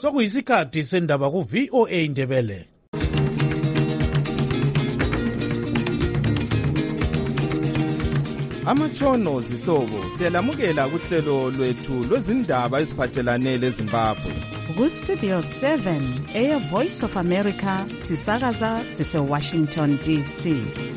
Sokuyisikhathi sendaba ku VOA Indebele. Amatshono zihlobo siyalamukela kuhlelo lwethu lwezindaba eziphathelane leZimbabwe. Ku Studio 7 Air Voice of America sisakaza sise Washington DC.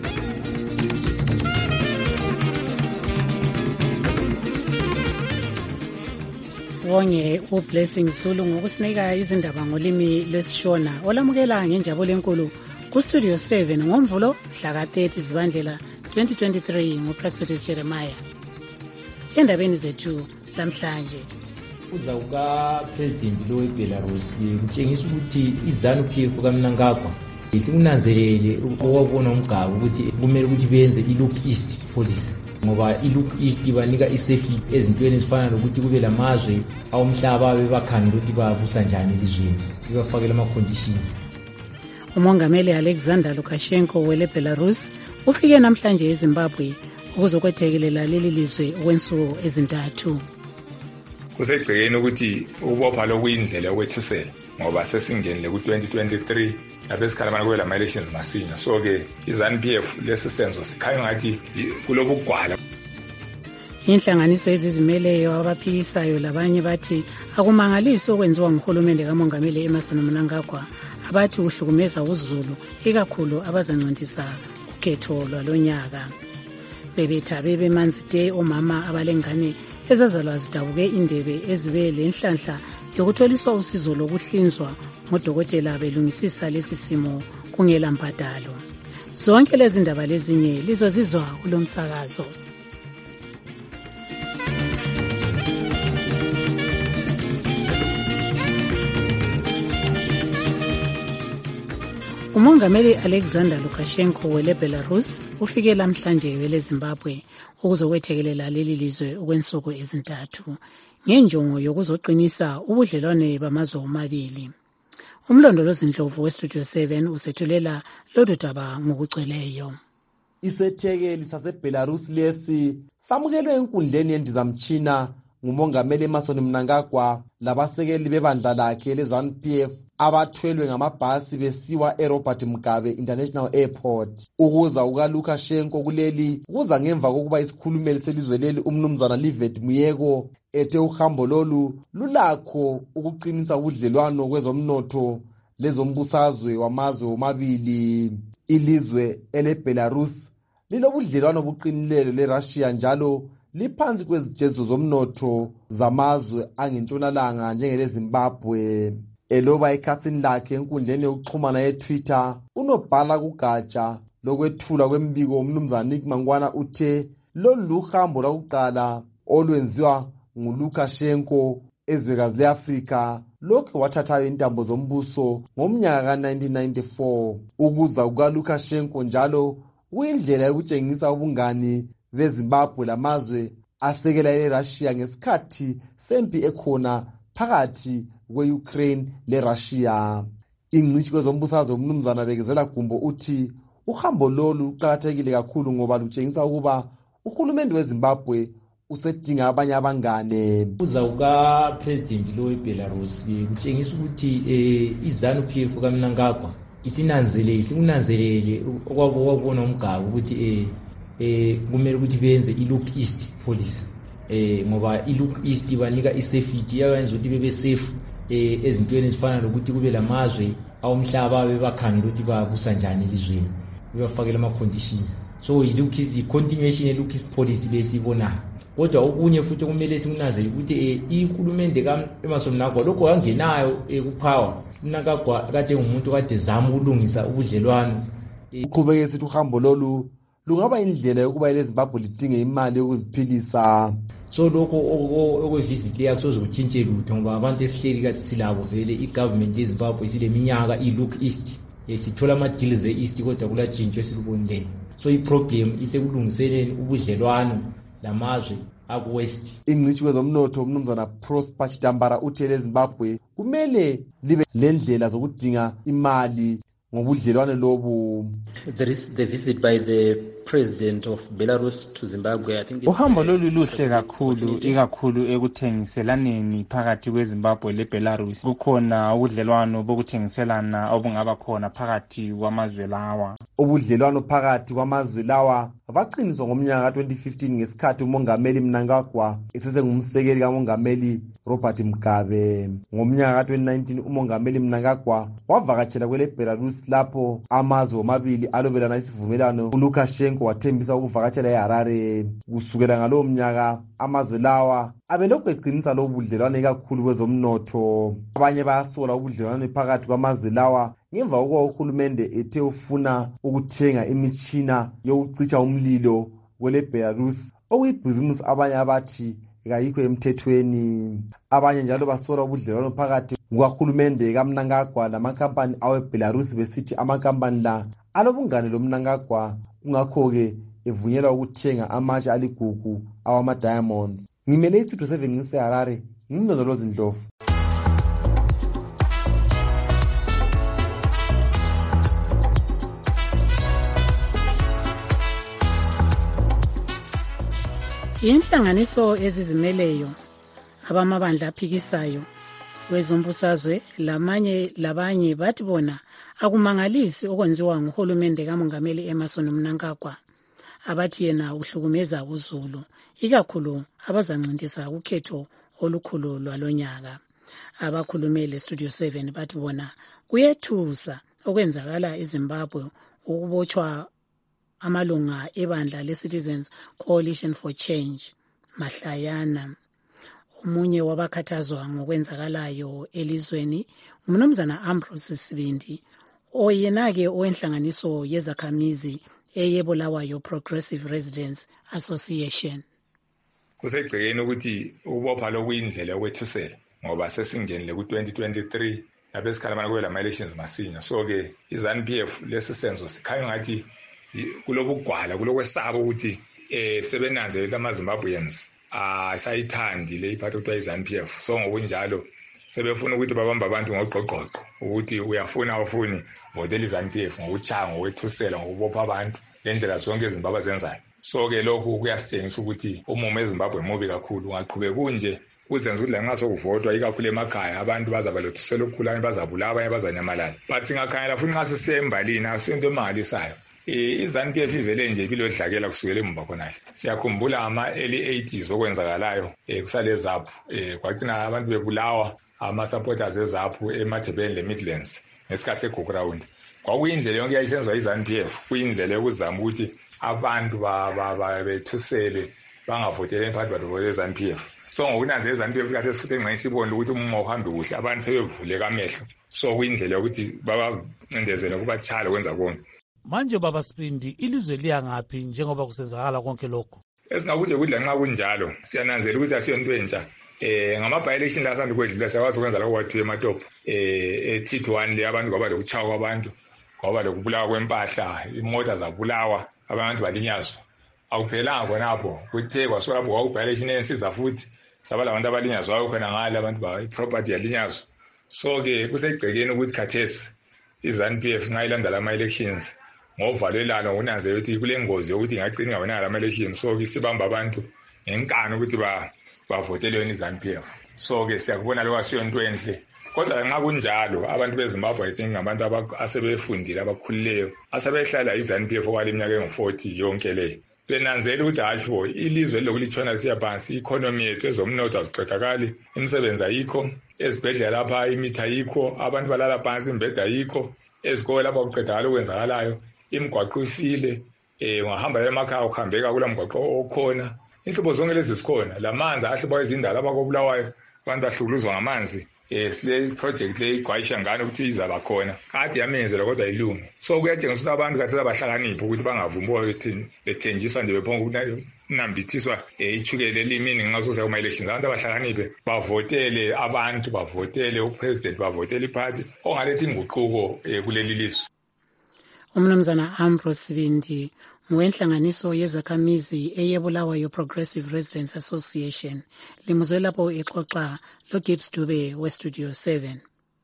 Sibonge uBlessing Zulu ngokusinika izindaba ngolimi lwesiShona. Olamukela ngenjabulo enkulu ku Studio 7 ngoMvulo mhla ka-30 Zibandlela 2023 nguPraxis Jeremiah. Endabeni zethu namhlanje uza kuka-president lo weBelarus kutshengisa ukuthi iZANU-PF kaMnangagwa isikunanzelele owabona umgaba ukuthi kumele ukuthi benze i-Look East policy, ngoba i-Look East banika isafety ezintweni ezifana nokuthi kube lamazwe awomhlaba bebakhangela ukuthi babusa njani elizweni, bebafakela ama-conditions. Umongameli Alexander Lukashenko wele Belarus ufike namhlanje eZimbabwe ukuzokwethekelela leli lizwe okwensuku ezintathu. Kusegcekeni ukuthi ukubopha lokuyindlela yokwethisela ngoba sesingenile ku-2023 lapho esikhalamana kube lama-elections masinya. So-ke iZANU-PF lesi senzo sikhanya ngathi kulobugwala. Inhlanganiso ezizimeleyo abaphikisayo labanye bathi akumangalisi okwenziwa nguhulumende kamongameli Emmerson Mnangagwa abathi uhlukumeza uZulu ikakhulu abazancintisa ukhetho lwalonyaka. Bebetha bebemanzi de omama abalengane ezazalwa zidabuke indebe ezibe lenhlanhla yokutholiswa usizo lokuhlinzwa ngodokotela belungisisa lesi simo kungela mbadalo. Zonke lezi ndaba lezinye lizozizwa kulomsakazo. Umongameli Alexander Lukashenko wele Belarus ufike namhlanje wele Zimbabwe ukuzokwethekelela leli lizwe okwensuku ezintathu ngenjongo yokuzoqinisa ubudlelwane bamazwe omabili. Umlondolozi Ndlovu weStudio 7 usethulela lolu daba ngokugcweleyo. Isethekeli saseBelarus lesi samukelwe enkundleni yendizamtshina ngumongameli Emmerson Mnangagwa labasekeli bebandla lakhe leZANU-PF abathwelwe ngamabhasi besiwa eRobert Mugabe International Airport. Ukuza kukaLukashenko kuleli kuza ngemva kokuba isikhulumeli selizwe leli umnumzana Livet Muyeko ethe uhambo lolu lulakho ukuqinisa ubudlelwano kwezomnotho lezombusazwe wamazwe omabili. Ilizwe eleBelarus lilobudlelwano obuqinileyo leRussia njalo liphansi kwezijezo zomnotho zamazwe angentshonalanga njengeleZimbabwe. Eloba ekhasini lakhe enkundleni yokuxhumana yeTwitter, unobhala kugatsha lokwethula kwembiko umnumzana Nick Mangwana uthe lolu uhambo lokuqala olwenziwa nguLukashenko ezwekazi leAfrika lokhu wathathayo intambo zombuso ngomnyaka ka-1994. Ukuza kukaLukashenko njalo kuyindlela yokutshengisa ubungani beZimbabwe lamazwe asekela eRussia ngesikhathi sempi ekhona phakathi kwe-Ukraine leRussia. Ingcitshi kwezombusazwe umnumzana Bekezela Gumbo uthi uhambo lolu luqakathekile kakhulu ngoba lutshengisa ukuba uhulumende weZimbabwe usedinga abanye abangane. Uza kuka-president lo weBelarus kutshengisa ukuthi iZANU-PF kaMnangagwa isikunanzelele okwabona umgaba ukuthi kumele ukuthi benze i-Look East policy, ngoba i-Look East banika isafety yabenza ukuthi bebe safe ezintweni ezifana nokuthi kube lamazwe awomhlaba bebakhangela ukuthi babusa njani elizweni, bebafakela ama-conditions. So i-Look East, i-continuation ye-Look East policy lesibonayo. Kodwa okunye futhi kumele sikunanzele ukuthi ihulumende kaEmmerson Mnangagwa lokho wangenayo kupower. Mnangagwa kade ngumuntu kade zama ukulungisa ubudlelwano. Uqhubeke sithi uhambo lolu lungaba indlela yokuba leZimbabwe lidinge imali yokuziphilisa. So lokho okwevisit yakho sozokutshintshe lutho ngoba abantu esihleli kade silabo vele igovernment yeZimbabwe sileminyaka i-Look East sithola ama-deals e-East kodwa kulatshintshwe esilubonileyo. So iproblem isekulungiseleni ubudlelwano lamazwe aku-West. Ingcitshi kwezomnotho umnumzana Prosper Chitambara uthe leZimbabwe kumele libe lendlela zokudinga imali ngobudlelwane lobu. The visit by the president of Belarus to Zimbabwe. I think uhambo lolu luhle kakhulu ikakhulu ekuthengiselaneni phakathi kweZimbabwe leBelarus. Kukhona ubudlelwano bokuthengiselana obungaba khona phakathi kwamazwe lawa. Ubudlelwano phakathi kwamazwe lawa baqiniswa ngomnyaka ka-2015 ngesikhathi umongameli Mnangagwa esesengumsekeli kamongameli Robert Mugabe. Ngomnyaka ka-2019 umongameli Mnangagwa wavakatshela kwele Belarus lapho amazwe omabili alobelana isivumelano. uLukashenko wathembisa ukuvakatshela eHarare. Kusukela ngalowo mnyaka amazwe lawa abelokhu eqinisa lo budlelwano kakhulu kwezomnotho. Abanye bayasola ubudlelwano phakathi kwamazwe lawa ngemva kokuba uhulumende ethe ufuna ukuthenga imitshina yokucisha umlilo kwele Belarus okuyibhizimusi abanye abathi kayikho emthethweni. Abanye njalo basola ubudlelwano phakathi kukahulumende kaMnangagwa lamakhampani aweBelarus besithi amakhampani la alobungane loMnangagwa kungakho-ke evunyelwa ukuthenga amatshe aligugu awama-diamonds. Ngimele istudio 7 ngiseHarare, ngimndondolozi Ndlovu. Inhlanganiso ezizimeleyo abamabandla aphikisayo wezombusazwe labanye bathi bona akumangalisi okwenziwa nguhulumende kamongameli Emmerson Mnangagwa, abathi yena uhlukumeza uZulu, ikakhulu abazancintisa ukhetho olukhulu lwalonyaka. Abakhulumele Studio 7 bathi bona kuyethusa okwenzakala eZimbabwe ukubotshwa amalunga ebandla le-Citizens Coalition for Change mahlayana. Omunye wabakhathazwa ngokwenzakalayo elizweni umnumzana Ambrose Sibindi, oyena-ke owenhlanganiso yezakhamizi eyebulawayo Progressive Residents Association. Kusegcekeni ukuthi ukubopha lokuyindlela yokwethusela ngoba sesingenile ku-2023 lapho esikhalamana kwelama elections masinya. So-ke iZANU-PF lesi senzo sikhanya ngathi kulobugwala kulokwesaba ukuthi sebenanzelela ama-Zimbabweans sayithandi le iphathi kuthiwa iZANU-PF. So ngokunjalo sebefuna ukuthi babambe abantu ngogqogqoqo ukuthi uyafuna awufuni votela iZANU-PF ngokutshaya ngokwethusela ngokubopha abantu lendlela zonke eZimbabwe zenzayo. So-ke lokhu kuyasitshengisa ukuthi umumo eZimbabwe mubi kakhulu. Ungaqhubeka kunje kuzenza ukuthi lanxa sokuvotwa ikakhulu emakhaya abantu bazaba lothusela okukhulu, abanye bazabulawa, abanye bazanyamalala. But singakhangela futhi nxa sisiya embalini asiyonto emangalisayo. iZANU-PF ivele nje bilodlakela kusukela emuva khonale. Siyakhumbula ama-early 80s okwenzakalayo kusale ZAPU. Kwagcina abantu bebulawa ama-supporters eZAPU eMathebeni le-Midlands ngesikhathi se-Gugu Round. Kwakuyindlela yonke yayisenziwa iZANU-PF, kuyindlela yokuzama ukuthi abantu bethusele bangavoteli emphathi bavotele iZANU-PF. So ngokunanzela iZANU-PF isikhathi esifuthe engxenye isibonile ukuthi umumo uhambe kuhle, abantu sebevuleka amehlo. So kuyindlela yokuthi babancindezele kubatshale kwenza konke. Manje baba Sibindi, ilizwe liya ngaphi njengoba kusenzakala konke lokho? Esingakuje kudla nxa kunjalo siyananzela ukuthi asiyonto entsha. Ngama-by-election la sandi kwedlula siyakwazi ukwenza lokho kwathiwa eMatopo. T1 le abantu kwaba lokuchawa kwabantu, kwaba lokubulawa kwempahla, imota zabulawa, abantu balinyazwa. Akuphelanga khonapho, kuthe kwasuka lapho kwaku-by-election ensiza futhi saba labantu abalinyazwayo khona ngale abantu ba-property yalinyazwa. So-ke kusegcekeni ukuthi khathesi iZANU-PF nxa ilanda lama-elections ngovalelano ngokunanzela ukuthi kule ngozi yokuthi ingagcina ingawinanga lama-elections. So-ke sibamba abantu ngenkani ukuthi bavotele yona iZANU-PF. So-ke siyakubona lokho asiyonto enhle. Kodwa nxa kunjalo abantu beZimbabwe I think ngabantu asebefundile abakhululeyo asebehlala iZANU-PF okwale iminyaka engu-40 yonke le. Benanzela ukuthi hasho ilizwe lokulitshona lisiya phansi, i-economy yethu ezomnotho aziqedakali, imisebenzi ayikho, ezibhedlela lapha imithi ayikho, abantu balala phansi, imbheda ayikho, ezikole lapha kuqedakala okwenzakalayo, imigwaqo ifile, ungahamba emakhaya ukuhambeka kula mgwaqo okhona, inhlobo zonke lezi zikhona. Lamanzi ahlupha izindawo lapha kobulawayo, abantu bahlukuluzwa ngamanzi. Sile project le igwayisha ngane ukuthi izaba khona kade yamenzela kodwa ilungu. So kuyatshengisa ukuthi abantu khathesi abahlakaniphi ukuthi bangavumbi bethenjiswa nje bephonga ukunambithiswa ichukele elimini ngaso kuma-elections. Abantu abahlakaniphi bavotele abantu, bavotele upresident, bavotele iphathi ongaletha inguquko kuleli lizwe. Umnumzana Ambrose Sibindi ngwenhlanganiso yezakhamizi eyebulawayo Progressive Residents Association limuzwe lapho exoxa lo Gibbs Dube we Studio 7.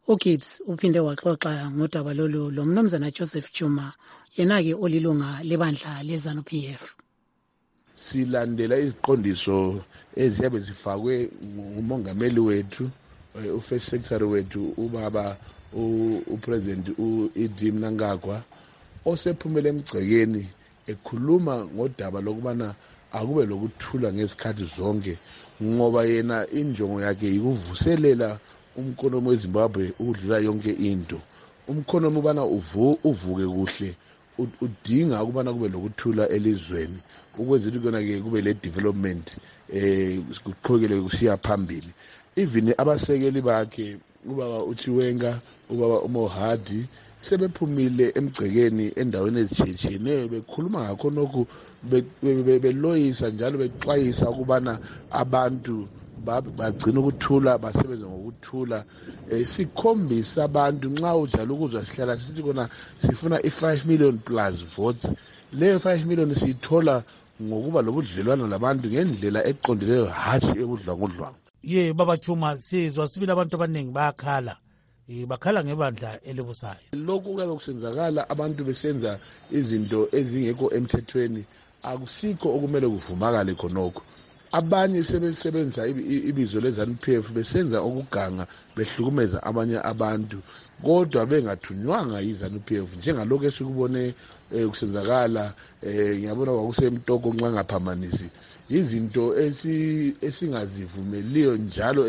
uGibbs uphinde waxoxa ngodaba lolu lo mnumzana Joseph Chuma yena-ke olilunga lebandla leZANU-PF. Silandela iziqondiso eziyabe zifakwe ngumongameli wethu, u-First Secretary wethu, ubaba uPresident u-Edi Mnangagwa, osephumele emgcekeni ekhuluma ngodaba lokubana akube lokuthula ngesikhathi zonke, ngoba yena injongo yakhe yikuvuselela umkhonomi weZimbabwe ukudlula yonke into. Umkhonomi ubana uvuke kuhle udinga ukubana kube lokuthula elizweni, ukwenzela ukona-ke kube le-development kuqhubekele kusiya phambili. Even abasekeli bakhe ubaba uChiwenga, ubaba uMohadi sebephumile emgcekeni endaweni ezitshiyetshiyeneyo bekhuluma ngakho nokhu beloyisa njalo bexwayisa ukubana abantu bagcina ukuthula, basebenze ngokuthula. Sikhombisa abantu nxa ujala ukuzwa sihlala sithi kona sifuna i-5 million plus votes. Leyo 5 million siyithola ngokuba lobudlelwano labantu ngendlela eqondileyo, hatshi ebudlwangudlwangu. Baba Chuma, sizwa sibili abantu abaningi bayakhala. Bakhala ngebandla elibusayo. Lokhu kuyabe kusenzakala abantu besenza izinto ezingekho emthethweni, akusikho okumele kuvumakale khonokho. Abanye sebesebenzisa ibizo leZANU-PF besenza okuganga behlukumeza abanye abantu, kodwa bengathunywanga yiZANU-PF njengalokho esikubone kusenzakala. Ngiyabona kwakusemtoko nxa ngaphamanisi izinto esingazivumeliyo njalo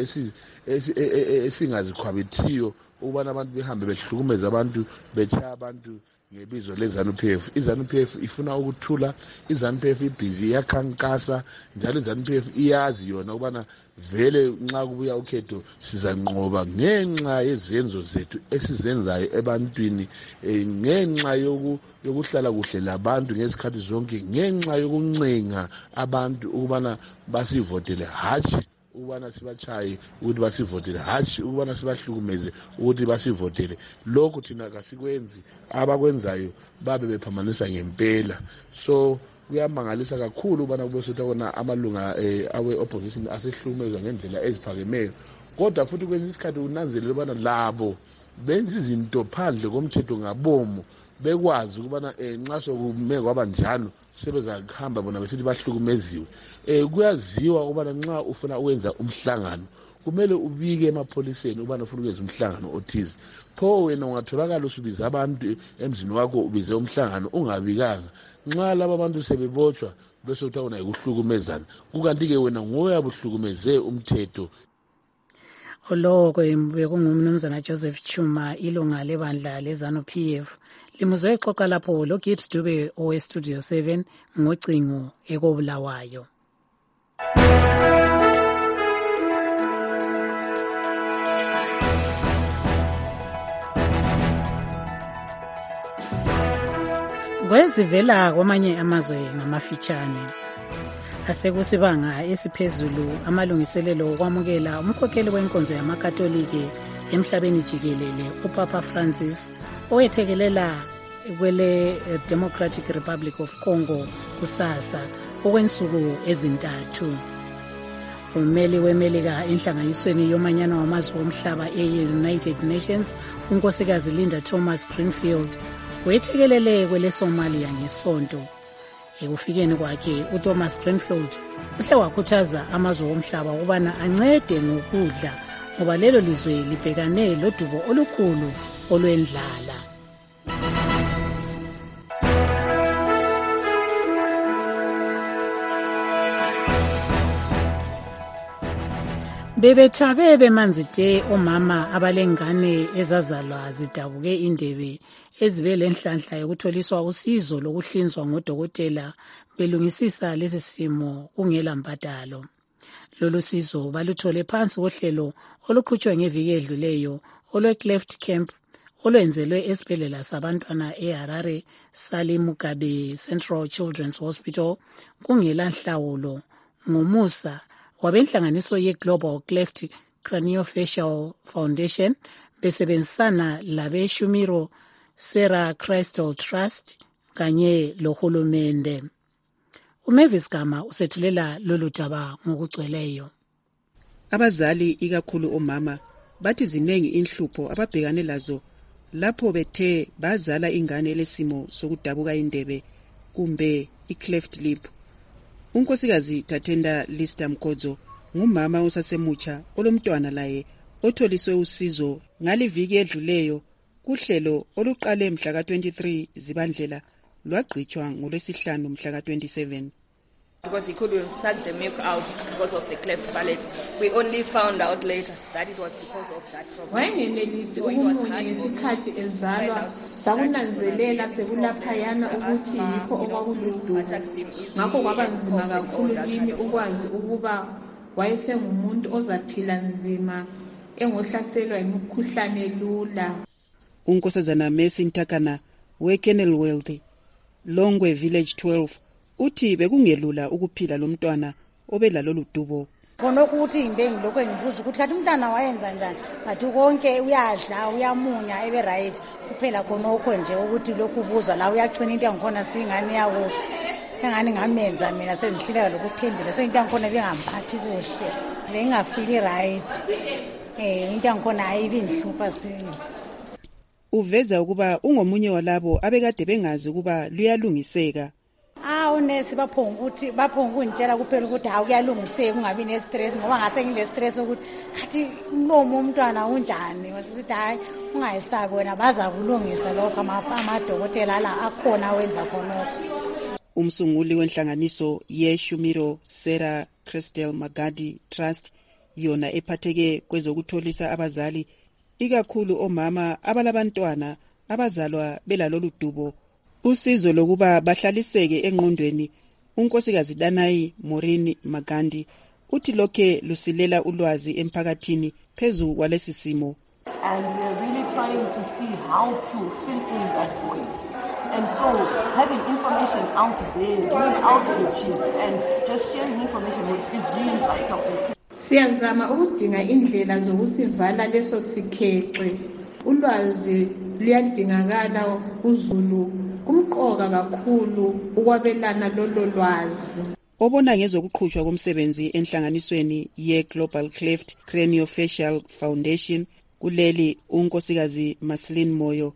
esingazikhwabithiyo ukubana abantu behambe behlukumeza abantu, betshaya abantu ngebizo leZANU-PF. iZANU-PF ifuna ukuthula, iZANU-PF ibhizi iyakhankasa, njalo iZANU-PF iyazi yona ukubana vele nxa kubuya ukhetho sizanqoba ngenxa yezenzo zethu esizenzayo ebantwini, ngenxa yokuhlala kuhle labantu ngesikhathi zonke, ngenxa yokuncenga abantu ukubana basivotele, hatshi ukubana sibachaye ukuthi basivotele, hatshi ukubana sibahlukumeze ukuthi basivotele. Lokhu thina kasikwenzi, abakwenzayo babe bephamanisa ngempela. So kuyamangalisa kakhulu ukubana kube sothakona amalunga awe-opposition asehlukumezwa ngendlela eziphakemeyo, kodwa futhi kwesinye isikhathi unanzelela ukubana labo benza izinto phandle komthetho ngabomu, bekwazi ukubana nxa sokume kwaba njalo sebezahamba bona besithi bahlukumeziwe. Kuyaziwa ukubana nxa ufuna ukwenza umhlangano kumele ubike emapholiseni ukubana ufuna ukwenza umhlangano othize. Pho wena ungatholakala usubiza abantu emzini wakho ubize umhlangano ungabikanga, nxa laba abantu sebebotshwa bese kuthiwa wona yikuhlukumezana, kukanti-ke wena ngoyabuhlukumeze umthetho. Oloko bekungumnumzana Joseph Chuma, ilunga lebandla leZANU-PF, limuzwe exoxa lapho lo Gibbs Dube oweStudio 7 ngocingo ekobulawayo. Kwezivela kwamanye amazwe ngamafitshane asekusibanga esiphezulu amalungiselelo okwamukela umkhokheli wenkonzo yamakatoliki emhlabeni jikelele uPapa Francis owethekelela kwele Democratic Republic of Congo kusasa okwensuku ezintathu. Ummeli weMelika enhlanganisweni yomanyano wamazwe omhlaba e-United Nations unkosikazi Linda Thomas Greenfield wethekelele kwele Somalia ngesonto. Ekufikeni kwakhe uThomas Greenfield uhle wakhuthaza amazwe omhlaba ukubana ancede ngokudla ngoba lelo lizwe libhekane lodubo olukhulu olwendlala. Bebethabe bemanzite omama abalengane ezazalwa zidabuke indebe ezibe lenhlanhla yokutholiswa usizo lokuhlinzwa ngodokotela belungisisa lesi simo kungela mbadalo. Lolu sizo baluthole phansi kohlelo oluqhutshwe ngeviki edluleyo olwe-Cleft Camp olwenzelwe esibhedlela sabantwana eHarare Sally Mugabe Central Children's Hospital kungela nhlawulo ngomusa wabenhlanganiso ye-Global Cleft Craniofacial Foundation besebenzisana labe-Shumiro Sarah Crystal Trust kanye lohulumende. uMavis Gama usethulela lolu daba ngokugcweleyo. Abazali ikakhulu omama bathi ziningi inhlupho ababhekane lazo lapho bethe bazala ingane lesimo sokudabuka indebe kumbe i-cleft lip. Unkosikazi Tatenda Lista Mkodzo ngumama osasemutsha olomntwana laye otholiswe usizo ngaliviki edluleyo kuhlelo oluqale mhla ka-23 Zibandlela lwagqitshwa ngolwesihlanu mhla ka-27. Because he couldn't suck the milk out because of the cleft palate. We only found out later that it was because of that problem. Wayenelisi ukumunya ngesikhathi ezalwa sakunanzelela sekulaphayana ukuthi yikho okwakuludumo. Ngakho kwaba nzima kakhulu kimi ukwazi ukuba wayesengumuntu ozaphila nzima engohlaselwa imikhuhlane lula. Unkosazana Mercy Ntakana weKennelworth Longwe Village 12 uthi bekungelula ukuphila lo mntwana obelalolu dubo. Khona ukuthi ngilokho ngibuza ukuthi kanti umntwana wayenza njani, but konke uyadla uyamunya ebe right kuphela khona okho nje ukuthi lokhu ubuzwa la uyachwena into yangikhona singane yawo sengani ngamenza mina sengihluleka lokuphendula senginte yangikhona bengamphathi kuhle bengafili right into yangikhona ayibi nhlupha sini. Uveza ukuba ungomunye walabo abekade bengazi ukuba luyalungiseka. Unesi baphonga ukungitshela kuphela ukuthi awuyalungiseka ungabi ne-stress ngoba ngase ngine-stress ukuthi khathi umlomo umntwana unjani wasisithi hayi ungayisabi wena baza kulungisa lokho amadokotela la akhona wenza khonokho. Umsunguli wenhlanganiso yeShumiro Sarah Christel Magadi Trust yona ephatheke kwezokutholisa abazali ikakhulu omama abalabantwana abazalwa belalolu dubo usizo lokuba bahlaliseke engqondweni. Unkosikazi Danayi Morini Magandi uthi lokhe lusilela ulwazi emphakathini phezu kwalesi simo. And we are really trying to see how to fill in that void. And so having information out there, doing outreach and just sharing information is really vital. Siyazama ukudinga indlela zokusivala leso sikheqe. Ulwazi luyadingakala kuZulu. Kumqoka kakhulu ukwabelana lolo lwazi. Obona ngezokuqhutshwa komsebenzi enhlanganisweni ye-Global Cleft Craniofacial Foundation kuleli unkosikazi Maslin Moyo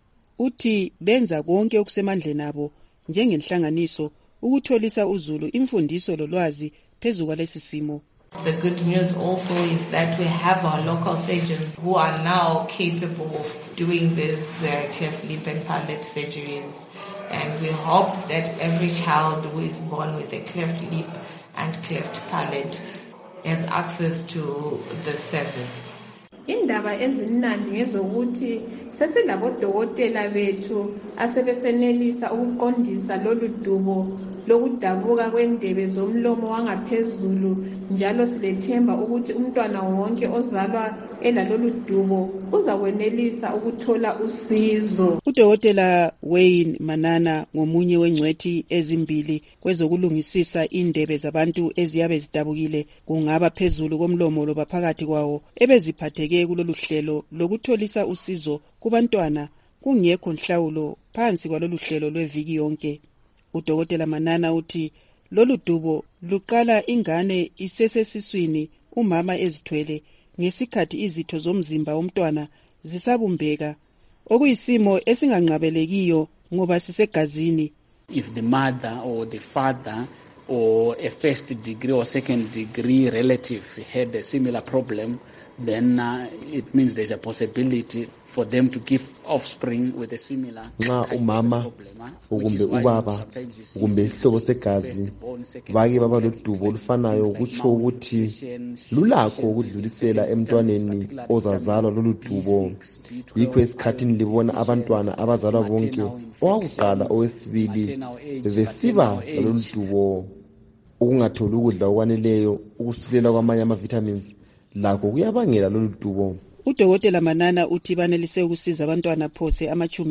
uthi benza konke okusemandleni abo njengenhlanganiso ukutholisa uZulu imfundiso lolwazi phezu kwalesi simo. The good news also is that we have our local surgeons who are now capable of doing these cleft lip and palate surgeries. And we hope that every child who is born with a cleft lip and cleft palate has access to the service. Indaba ezimnandi ngezokuthi sesilabodokotela bethu asebesenelisa ukuqondisa lolu dubo lokudabuka kwendebe zomlomo wangaphezulu njalo silethemba ukuthi umntwana wonke ozalwa elalolu dubo uzakwenelisa ukuthola usizo. Udokotela Wayne Manana ngomunye wengcwethi ezimbili kwezokulungisisa indebe zabantu eziyabe zidabukile kungaba phezulu komlomo loba phakathi kwawo ebeziphatheke kulolu hlelo lokutholisa usizo kubantwana kungekho nhlawulo phansi kwalolu hlelo lweviki yonke. Udokotela Manana uthi lolu dubo luqala ingane isesesiswini umama ezithwele ngesikhathi izitho zomzimba womntwana zisabumbeka okuyisimo esinganqabelekiyo ngoba sisegazini. If the mother or the father or a first degree or second degree relative had a similar problem, then it means there's a possibility for them to give offspring with a similar umama ukumbe ubaba ukumbe isihlobo segazi bake baba lodubo olufanayo ukutsho ukuthi lulakho ukudlulisela emntwaneni ozazalwa lolu dubo. Yikho esikhathini libona abantwana abazalwa bonke owakuqala owesibili besiba lolu dubo ukungatholi ukudla okwaneleyo ukusilela kwamanye ama-vitamins lakho kuyabangela lolu dubo. Udokotela Manana uthi banelise ukusiza abantwana phose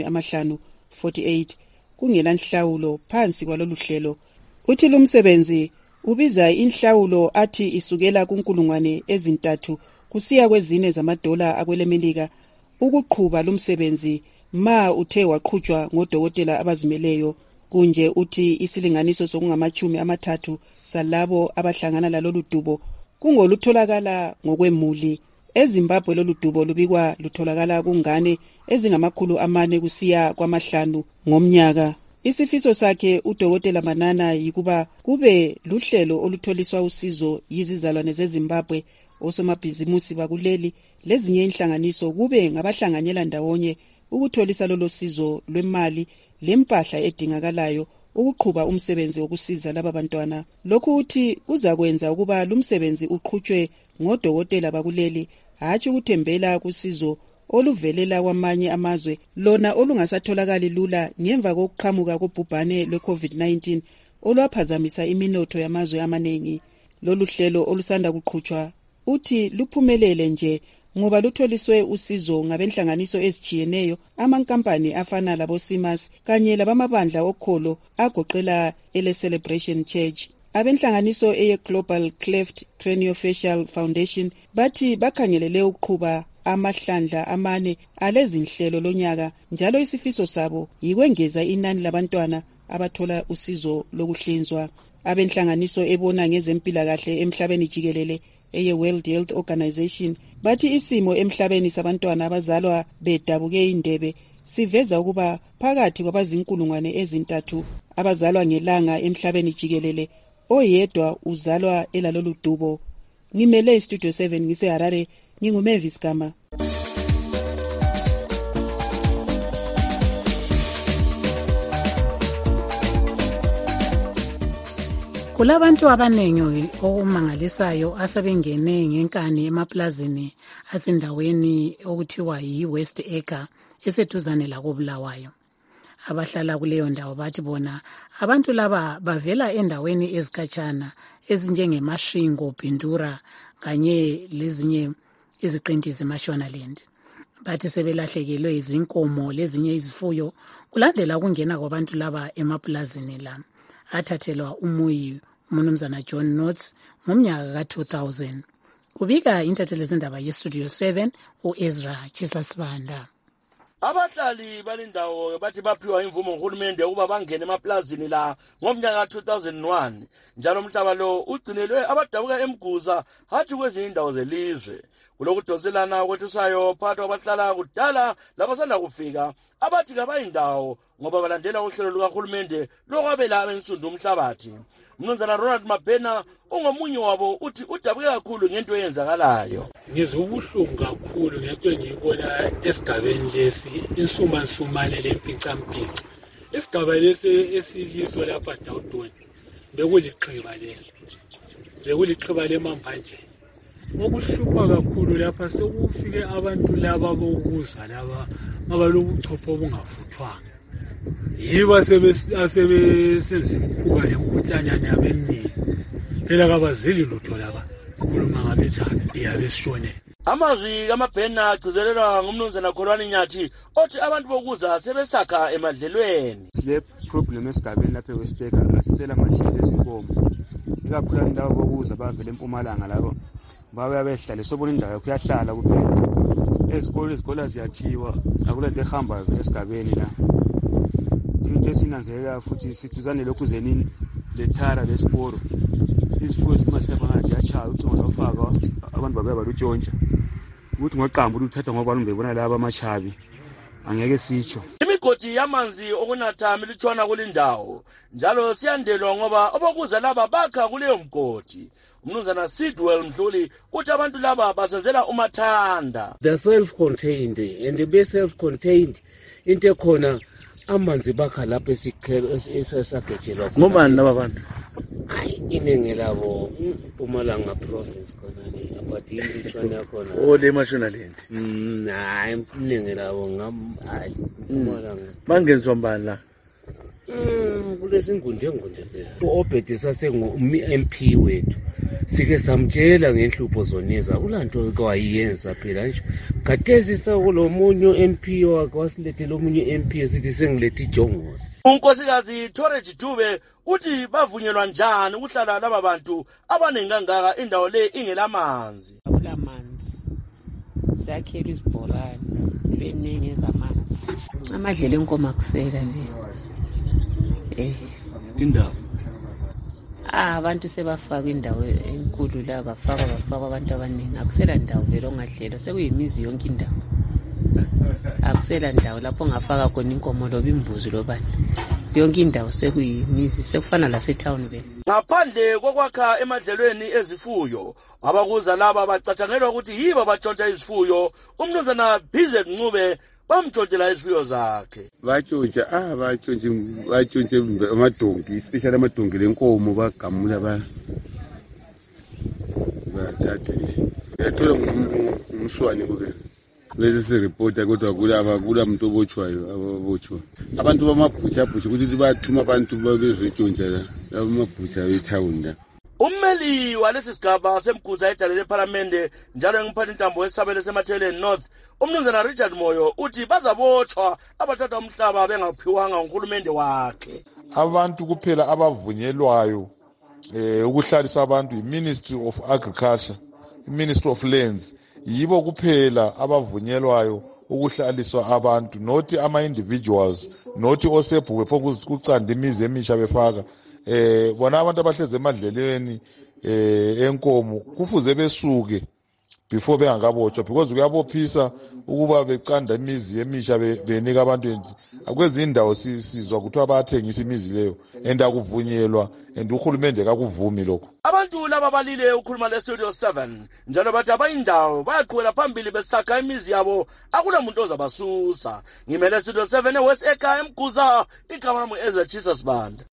50 kungela nhlawulo phansi kwalolu hlelo. Uthi lo msebenzi ubiza inhlawulo athi isukela kunkulungwane ezintathu kusiya kwezine $4 akwelemelika ukuqhuba lo msebenzi ma uthe waqhutshwa ngodokotela abazimeleyo. Kunje uthi isilinganiso sokungama-30 salabo abahlangana lalolu dubo kungolutholakala ngokwemuli eZimbabwe lolu dubo lubikwa lutholakala kungane ezingama400 kusiya kwama5 ngomnyaka. Isifiso sakhe uDokotela Manana yikuba kube luhlelo olutholiswa usizo yizizalwane zeZimbabwe, osomabhizimusi bakuleli lezinye inhlanganiso kube ngabahlanganyela ndawonye ukutholisa lolo sizo lwemali lempahla edingakalayo ukuqhuba umsebenzi wokusiza laba bantwana. Lokhu uthi kuzakwenza ukuba lumsebenzi uqhutshwe ngodokotela bakuleli, hatshi ukuthembela kusizo oluvelela kwamanye amazwe lona olungasatholakali lula ngemva kokuqhamuka kobhubhane lwe-COVID-19 olwaphazamisa iminotho yamazwe amaningi. Lolu hlelo olusanda kuqhutshwa uthi luphumelele nje ngoba lutholiswe usizo ngabenhlanganiso ezijiyeneyo, amankampani afana labo Simas kanye labamabandla okholo agoqela ele Celebration Church. Abenhlanganiso eye Global Cleft Craniofacial Foundation bathi bakhangelele ukuqhuba amahlandla amane alezinhlelo lonyaka, njalo isifiso sabo yikwengeza inani labantwana abathola usizo lokuhlinzwa. Abenhlanganiso ebona ngezempilakahle emhlabeni jikelele eye World Health Organization bathi isimo emhlabeni sabantwana abazalwa bedabuke indebe siveza ukuba phakathi kwabazinkulungwane ezintathu abazalwa ngelanga emhlabeni jikelele, oyedwa uzalwa elalolu dubo. Ngimele iStudio 7 ngise Harare, nginguMavis Gama. Kulabantu abanengi okumangalisayo asebengene ngenkani emaplazini asendaweni okuthiwa yi-West Acre eseduzane lakoBulawayo. Abahlala kuleyo ndawo bathi bona abantu laba bavela endaweni ezikhatshana ezinjengeMashingo, Bindura kanye lezinye iziqinti zeMashonaland. Bathi sebelahlekelwe izinkomo lezinye izifuyo kulandela ukungena kwabantu laba emaplazini la. Athathelwa umuyi uMnumzana John Notes ngomnyaka ka-2000. Kubika intatheli zindaba yeStudio 7 uEzra Chisasibanda. Abahlali balindawo bathi baphiwa imvumo nguhulumende ukuba bangene emaplazini la ngomnyaka ka-2001, njalo umhlaba lo ugcinelwe abadabuka eMguza hathi kwezinye indawo zelizwe. Kulokudonselana kwethusayo phakathi kwabahlala kudala labasanda kufika abathi kabayindawo ngoba balandela uhlelo lukahulumende lokwabela abensundu umhlabathi. Mnumzana Ronald Mabhena ungomunye wabo uthi udabuke kakhulu ngento eyenzakalayo. Ngizobuhlungu kakhulu ngento engiyibona esigabeni lesi, insumansumane lempicampica. Isigaba lesi esiliso lapha Dawudoni bekuliqhiba lemambanje. Okuhlupha kakhulu lapha sekufike abantu laba bokuza laba abalobuchopho obungafuthwanga. Yiba asebesenza imkhuba lemkhuhlanyana yabemini. Phela kabazili lutho laba ukhuluma ngabethana iyabesishone. Amazwi kaMabhena agcizelelwa ngumnumzana Kholwane Nyathi othi abantu bokuza sebesakha emadlelweni. Le problem esigabeni lapha eWest Acre asisela amahlelo ezinkomo. Ikakhulu abantu bokuza bavela eMpumalanga labo babuya behlale sobona indawo kuyahlala kuphela. Izikole ziyakhiwa akulento ehamba esigabeni la. Into esinanzelela futhi siduzane lokhu zenini lethara lesiporo. Iziporo zimasepha ngathi ziyachaya ucingo zafaka abantu babuya balutshontsha. Ukuthi ngoqambu luthatha ngoba lumbebona laba amachabi angeke sitsho. Imigodi yamanzi okunatha militshwana kulindawo njalo siyandelwa ngoba abokuza laba bakha kuleyo mgodi. Mnumzana Sidwell Mdluli uthi abantu laba basenzela umathanda. They are self-contained and be self-contained into ekhona amanzi bakha lapho esagejelwa ngobani laba bantu? Hayi iningi labo Mpumalanga province khona le abathi imithwana yakhona le Mashonaland. Hayi iningi labo hayi Mpumalanga. Bangenzwa mbani la? Kulesingunde phela. U-Obed sasengu-MP wethu. Sike samtshela ngenhlupho zoneza ulanto kwayiyenza phela nje. Khathesi sakulomunye MP wakhe wasilethela omunye MP esithi sengilethe ijongosi. Unkosikazi Torage Dube uthi bavunyelwa njani ukuhlala laba bantu abaningi kangaka indawo le ingelamanzi. Akulamanzi. Sakhelwe izibhorane zibeningi ezamanzi. Amadlelo enkomo akusela nje. Indawo abantu sebafaka indawo enkulu kakhulu la bafaka abantu abaningi akusela ndawo vele ongadlela sekuyimizi yonke indawo akusela ndawo lapho ongafaka khona inkomo loba imbuzi lobani yonke indawo sekuyimizi sekufana lasetown vele ngaphandle kokwakha emadlelweni ezifuyo abakuza laba bacatshangelwa ukuthi yibo batshontsha izifuyo umnumzana Bizet Ncube bamtshontshela izifuyo zakhe batshontsha batshontshe amadonki especially amadonki lenkomo bagamula bathatha yathola ngumshwane kuke bese sireport kodwa kula muntu obotshwayo ababotshwa abantu bamabhutsha ukuthi bathuma abantu babezotshontsha la amabhutsha etown la ummeli walesi sigaba semguza edale leParliament njalo engiphatha intambo wesabelo seMatheleni North umnumzana Richard Moyo uthi bazabotshwa abathatha umhlaba bengaphiwanga nguhulumende wakhe abantu kuphela abavunyelwayo ukuhlalisa abantu iMinistry of Agriculture iMinistry of Lands yibo kuphela abavunyelwayo ukuhlaliswa abantu not ama-individuals not osebhuke phokucanda imizi emisha befaka bona abantu abahleze emadlelweni enkomo kufuze besuke before bengakabotshwa because kuyabophisa ukuba becanda imizi emisha benika abantu akwezi indawo sizwa kuthiwa bayathengisa imizi leyo and akuvunyelwa and uhulumende kakuvumi lokho abantu laba balile ukukhuluma leStudio 7 njalo bathi abayindawo bayaqhubela phambili besakha imizi yabo akunamuntu ozabasusa ngimele Studio 7 eWest Eka eMguza igama lami eZachisa Sibanda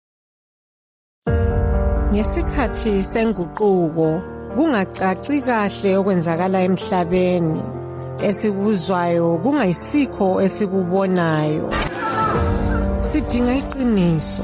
ngesikhathi senguquko kungacaci kahle okwenzakala emhlabeni esikuzwayo kungayisikho esikubonayo sidinga iqiniso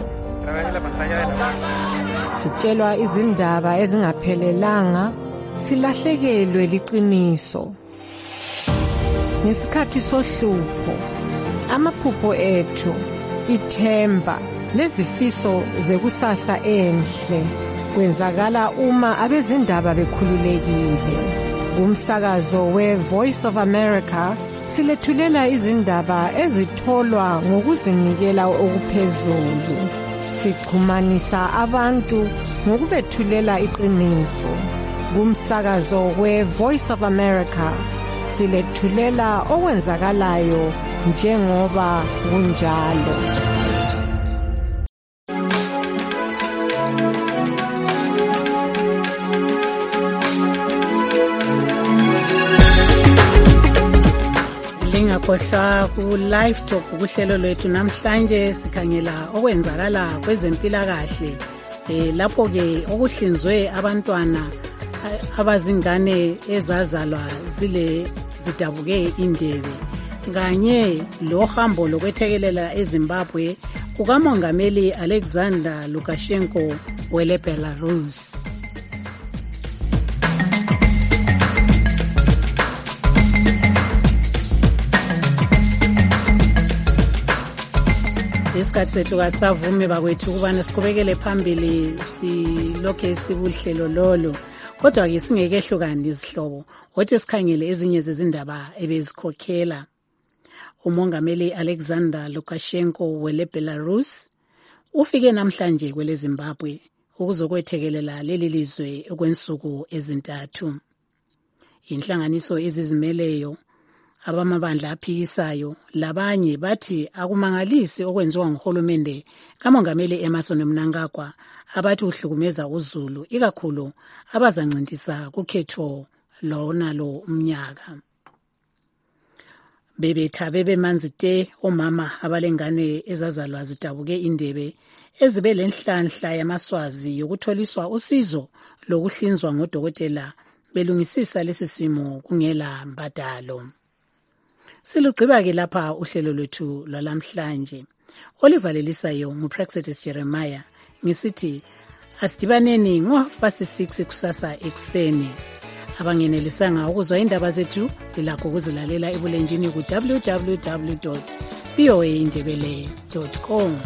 sitshelwa izindaba ezingaphelelanga silahlekelwe liqiniso ngesikhathi sohlupho amaphupho ethu ithemba lezifiso zekusasa enhle kwenzakala uma abezindaba bekhululekile kumsakazo we-Voice of America silethulela izindaba ezitholwa ngokuzinikela okuphezulu sixhumanisa abantu ngokubethulela iqiniso kumsakazo we-Voice of America silethulela okwenzakalayo njengoba kunjalo Lingakhohlwa ku live talk kuhlelo lwethu namhlanje sikhangela okwenzakala kwezempilakahle lapho ke okuhlinzwe abantwana abazingane ezazalwa zidabuke indebe kanye lohambo lokwethekelela eZimbabwe kukamongameli Alexander Lukashenko wele Belarus isikhathi sethu kasavumi bakwethu ukubana siqhubekele phambili silokhe sikuhlelo lolo kodwa ke singekehlukani izihlobo othi sikhangele ezinye zezindaba ebezikhokhela umongameli Alexander Lukashenko wele Belarus ufike namhlanje kwele Zimbabwe ukuzokwethekelela leli lizwe okwensuku ezintathu inhlanganiso ezizimeleyo abamabandla aphikisayo labanye bathi akumangalisi okwenziwa nguhulumende kamongameli Emmerson Mnangagwa abathi uhlukumeza uZulu ikakhulu abazancintisa kukhetho lonalo umnyaka bebemanzi te omama abalengane ezazalwa zidabuke indebe ezibe lenhlanhla yamaswazi yokutholiswa usizo lokuhlinzwa ngodokotela belungisisa lesi simo kungela mbadalo Silugqiba ke lapha uhlelo lwethu lwalamhlanje olivalelisayo nguPraxetis Jeremiah ngisithi asidibaneni ngo6:30 kusasa ekseni abangenelisanga ukuzwa indaba zethu lilakho ukuzilalela ebulenjini ku www.voaindebele.com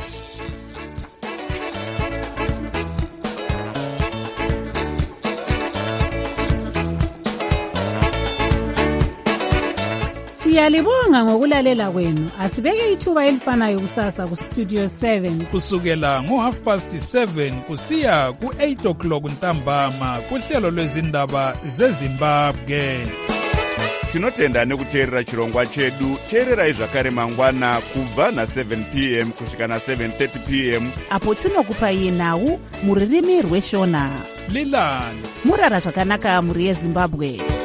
Siyalibonga ngokulalela kwenu. Asibeke ithuba elifanayo kusasa ku Studio 7 kusukela ngo7:30 kusiya ku8 o'clock ntambama kuhlelo lwezindaba zeZimbabwe. Tinotenda nekuteerera chirongwa chedu. Teererai zvakare mangwana kubva na7 p.m. kusvika na7:30 p.m. apo tinokupai nhau muririmi rweshona. Lilani murara zvakanaka muri yeZimbabwe.